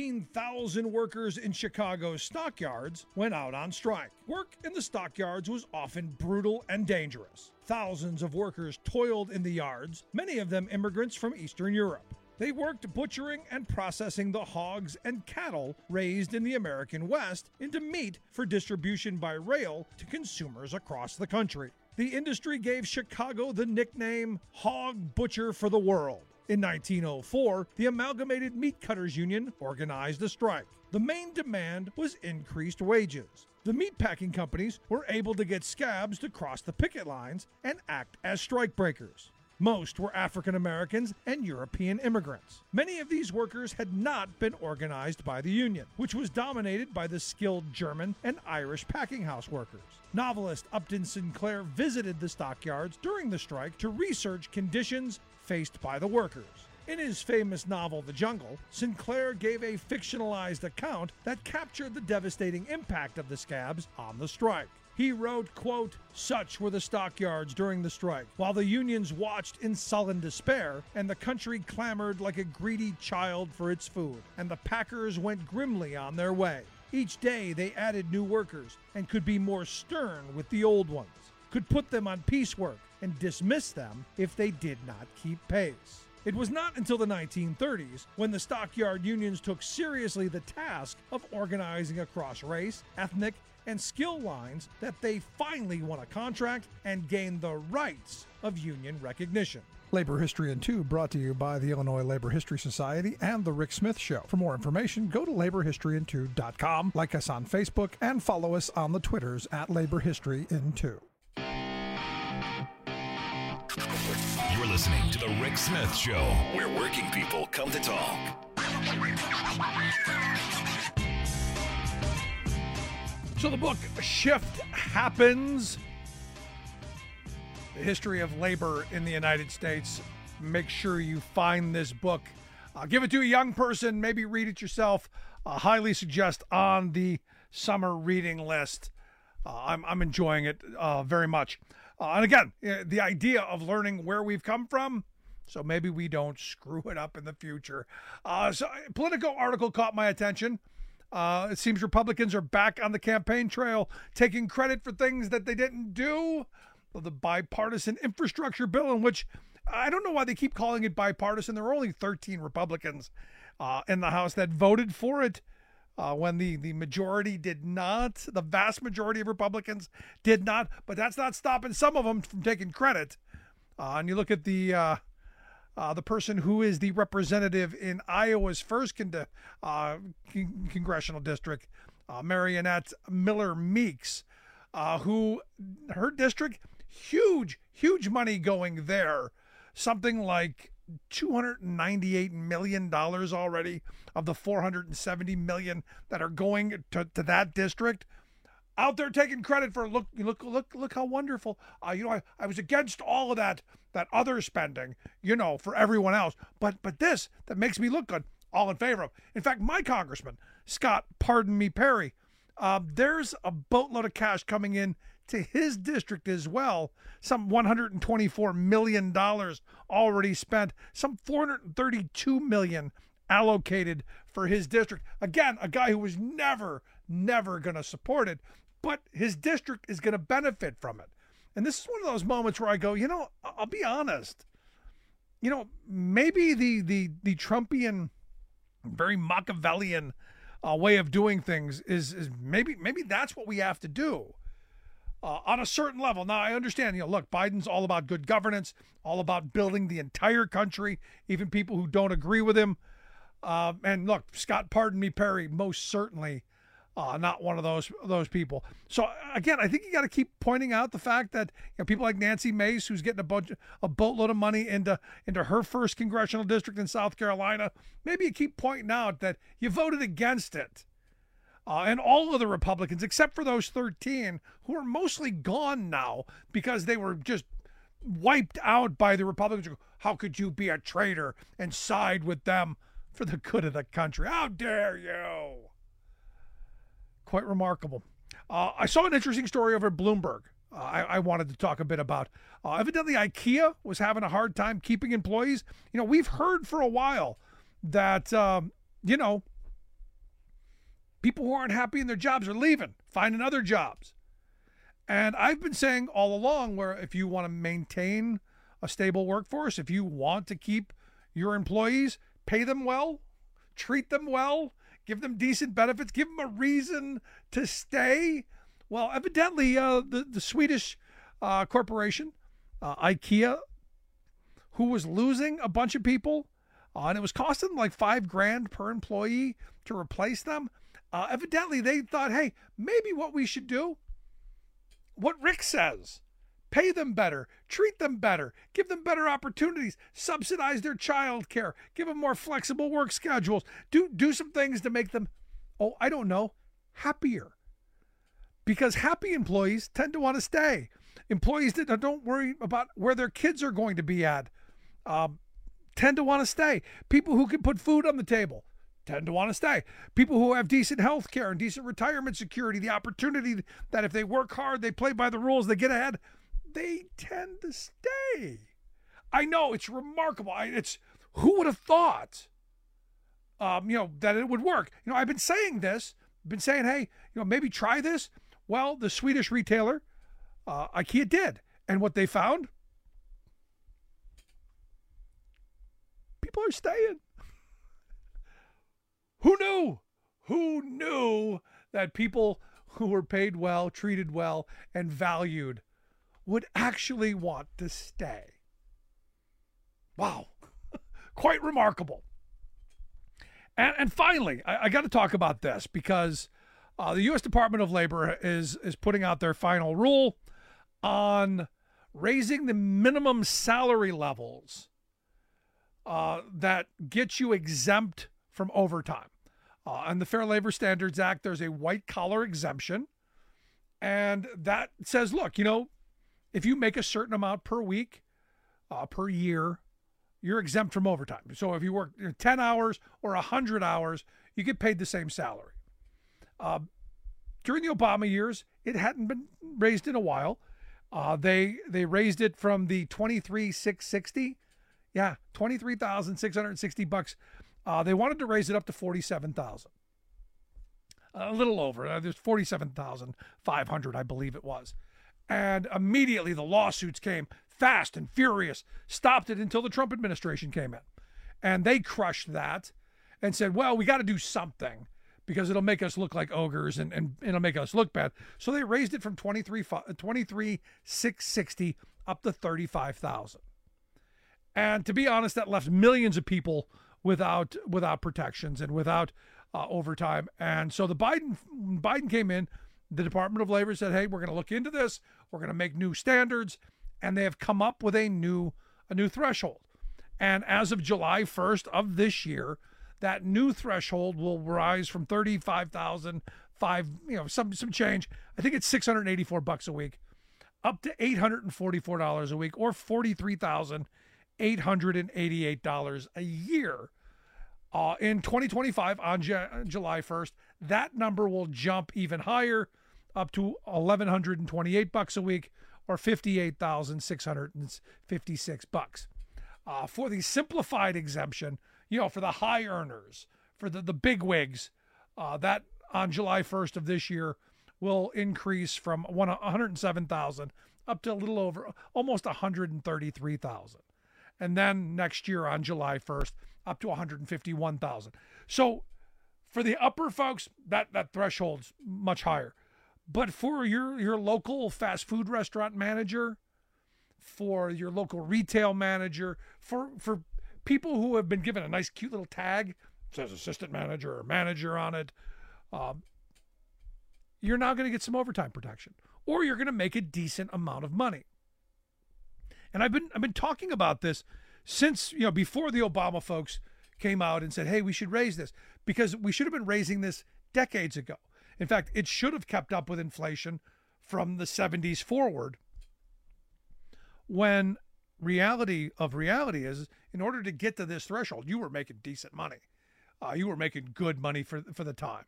18,000 workers in Chicago's stockyards went out on strike. Work in the stockyards was often brutal and dangerous. Thousands of workers toiled in the yards, many of them immigrants from Eastern Europe. They worked butchering and processing the hogs and cattle raised in the American West into meat for distribution by rail to consumers across the country. The industry gave Chicago the nickname Hog Butcher for the World. In 1904, the Amalgamated Meat Cutters Union organized a strike. The main demand was increased wages. The meatpacking companies were able to get scabs to cross the picket lines and act as strikebreakers. Most were African Americans and European immigrants. Many of these workers had not been organized by the union, which was dominated by the skilled German and Irish packing house workers. Novelist Upton Sinclair visited the stockyards during the strike to research conditions faced by the workers. In his famous novel, The Jungle, Sinclair gave a fictionalized account that captured the devastating impact of the scabs on the strike. He wrote, quote, "Such were the stockyards during the strike, while the unions watched in sullen despair, and the country clamored like a greedy child for its food, and the packers went grimly on their way. Each day they added new workers, and could be more stern with the old ones, could put them on piecework, and dismiss them if they did not keep pace." It was not until the 1930s, when the stockyard unions took seriously the task of organizing across race, ethnic, and skill lines, that they finally won a contract and gained the rights of union recognition. Labor History in 2 brought to you by the Illinois Labor History Society and The Rick Smith Show. For more information, go to laborhistoryin2.com, like us on Facebook, and follow us on the Twitters at Labor History in 2. You're listening to The Rick Smith Show, where working people come to talk. So the book Shift Happens, The History of Labor in the United States. Make sure you find this book. Give it to a young person. Maybe read it yourself. Highly suggest on the summer reading list. I'm enjoying it very much. And again, the idea of learning where we've come from, so maybe we don't screw it up in the future. So a Politico article caught my attention. It seems Republicans are back on the campaign trail, taking credit for things that they didn't do. The bipartisan infrastructure bill, in which I don't know why they keep calling it bipartisan. There were only 13 Republicans in the House that voted for it when the majority did not. The vast majority of Republicans did not, but that's not stopping some of them from taking credit. And you look at the person who is the representative in Iowa's first congressional district, Marionette Miller Meeks, who her district, huge money going there, something like $298 million already of the $470 million that are going to that district. Out there taking credit for look how wonderful. I was against all of that other spending, for everyone else. But this that makes me look good, all in favor of. In fact, my congressman, Scott Perry, there's a boatload of cash coming in to his district as well. Some $124 million already spent, some $432 million allocated for his district. Again, a guy who was never going to support it, but his district is going to benefit from it. And this is one of those moments where I go, I'll be honest. Maybe the Trumpian, very Machiavellian way of doing things is maybe that's what we have to do on a certain level. Now, I understand, look, Biden's all about good governance, all about building the entire country, even people who don't agree with him. And look, Scott Perry, most certainly not one of those people. So again, I think you got to keep pointing out the fact that people like Nancy Mace, who's getting a boatload of money into her first congressional district in South Carolina, maybe you keep pointing out that you voted against it. And all of the Republicans, except for those 13 who are mostly gone now because they were just wiped out by the Republicans. How could you be a traitor and side with them for the good of the country? How dare you? Quite remarkable. I saw an interesting story over at Bloomberg. I wanted to talk a bit about. Evidently, IKEA was having a hard time keeping employees. We've heard for a while that, people who aren't happy in their jobs are leaving, finding other jobs. And I've been saying all along, where if you want to maintain a stable workforce, if you want to keep your employees, pay them well, treat them well, give them decent benefits, give them a reason to stay. Well, evidently, the Swedish corporation, IKEA, who was losing a bunch of people, and it was costing them like $5,000 per employee to replace them. Evidently, they thought, hey, maybe what we should do, what Rick says, pay them better, treat them better, give them better opportunities, subsidize their child care, give them more flexible work schedules, do some things to make them, happier. Because happy employees tend to want to stay. Employees that don't worry about where their kids are going to be at tend to want to stay. People who can put food on the table tend to want to stay. People who have decent health care and decent retirement security, the opportunity that if they work hard, they play by the rules, they get ahead, they tend to stay. I know, it's remarkable. Who would have thought, that it would work? I've been saying this, hey, maybe try this. Well, the Swedish retailer, IKEA, did. And what they found, people are staying. Who knew that people who were paid well, treated well, and valued would actually want to stay? Wow. Quite remarkable. And finally, I got to talk about this because the U.S. Department of Labor is putting out their final rule on raising the minimum salary levels that get you exempt from overtime. On the Fair Labor Standards Act, there's a white-collar exemption, and that says, look, if you make a certain amount per week, per year, you're exempt from overtime. So if you work 10 hours or 100 hours, you get paid the same salary. During the Obama years, it hadn't been raised in a while. They raised it from the $23,660. Yeah, $23,660. They wanted to raise it up to $47,000. A little over. There's $47,500, I believe it was. And immediately the lawsuits came fast and furious, stopped it until the Trump administration came in. And they crushed that and said, well, we got to do something because it'll make us look like ogres and it'll make us look bad. So they raised it from $23,660 up to $35,000. And to be honest, that left millions of people without protections and without overtime. And so Biden came in, the Department of Labor said, hey, we're going to look into this. We're going to make new standards. And they have come up with a new threshold. And as of July 1st of this year, that new threshold will rise from $35,000, some change. I think it's $684 a week, up to $844 a week, or $43,888 a year. In 2025, on July 1st, that number will jump even higher, up to $1,128 a week, or $58,656. For the simplified exemption, for the high earners, for the big wigs, that on July 1st of this year will increase from $107,000 up to a little over almost $133,000. And then next year on July 1st, up to $151,000. So for the upper folks, that threshold's much higher. But for your local fast food restaurant manager, for your local retail manager, for people who have been given a nice cute little tag, says assistant manager or manager on it, you're now going to get some overtime protection, or you're going to make a decent amount of money. And I've been talking about this since, before the Obama folks came out and said, hey, we should raise this, because we should have been raising this decades ago. In fact, it should have kept up with inflation from the 70s forward, when reality is, in order to get to this threshold, you were making decent money. You were making good money for the time.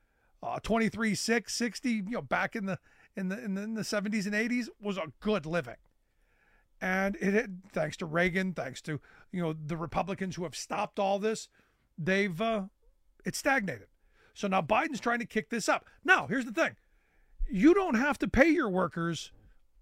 $23,660, back in the 70s and 80s was a good living. And thanks to Reagan, thanks to the Republicans who have stopped all this, it's stagnated. So now Biden's trying to kick this up. Now, here's the thing: you don't have to pay your workers,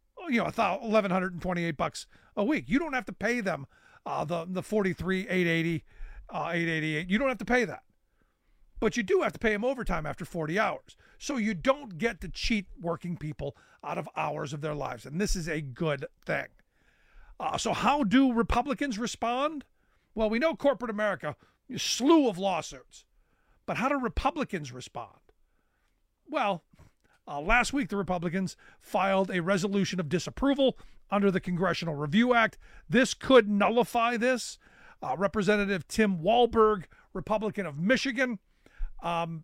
$1,128 a week. You don't have to pay them the $43,880, $888. You don't have to pay that, but you do have to pay them overtime after 40 hours. So you don't get to cheat working people out of hours of their lives, and this is a good thing. So how do Republicans respond? Well, we know corporate America, a slew of lawsuits. But how do Republicans respond? Well, last week the Republicans filed a resolution of disapproval under the Congressional Review Act. This could nullify this. Representative Tim Walberg, Republican of Michigan, and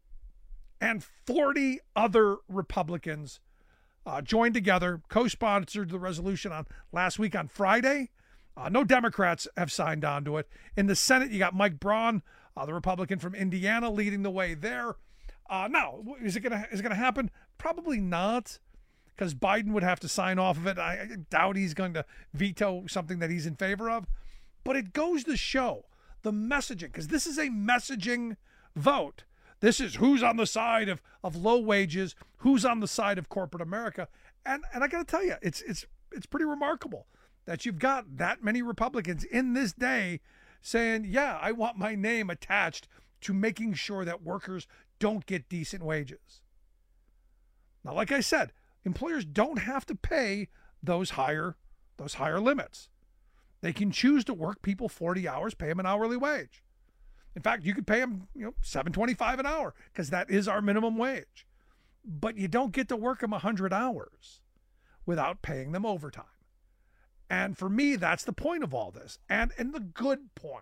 40 other Republicans joined together, co-sponsored the resolution last week on Friday. No Democrats have signed on to it. In the Senate, you got Mike Braun, the Republican from Indiana, leading the way there. Now, is it gonna happen? Probably not, because Biden would have to sign off of it. I doubt he's going to veto something that he's in favor of. But it goes to show the messaging, because this is a messaging vote. This is who's on the side of low wages, who's on the side of corporate America. And I got to tell you, it's pretty remarkable that you've got that many Republicans in this day saying, yeah, I want my name attached to making sure that workers don't get decent wages. Now, like I said, employers don't have to pay those higher limits. They can choose to work people 40 hours, pay them an hourly wage. In fact, you could pay them, $7.25 an hour, because that is our minimum wage. But you don't get to work them 100 hours without paying them overtime. And for me, that's the point of all this, and the good point.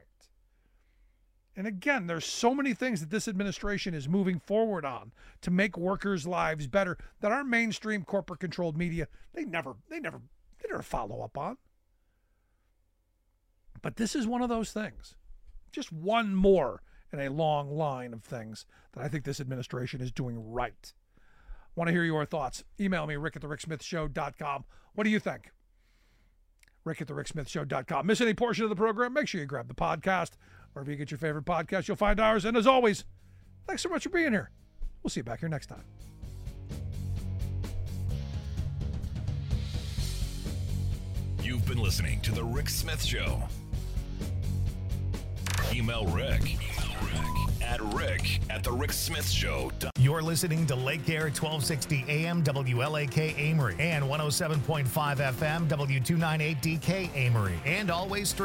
And again, there's so many things that this administration is moving forward on to make workers' lives better that our mainstream corporate-controlled media, they never follow up on. But this is one of those things. Just one more in a long line of things that I think this administration is doing right. Want to hear your thoughts. Email me, rick@thericksmithshow.com. What do you think? rick@thericksmithshow.com. Miss any portion of the program? Make sure you grab the podcast. Wherever you get your favorite podcast, you'll find ours. And as always, thanks so much for being here. We'll see you back here next time. You've been listening to The Rick Smith Show. Email Rick at rick@thericksmithshow.com. You're listening to Lake Air 1260 AM WLAK Amory and 107.5 FM W298DK Amory, and always stream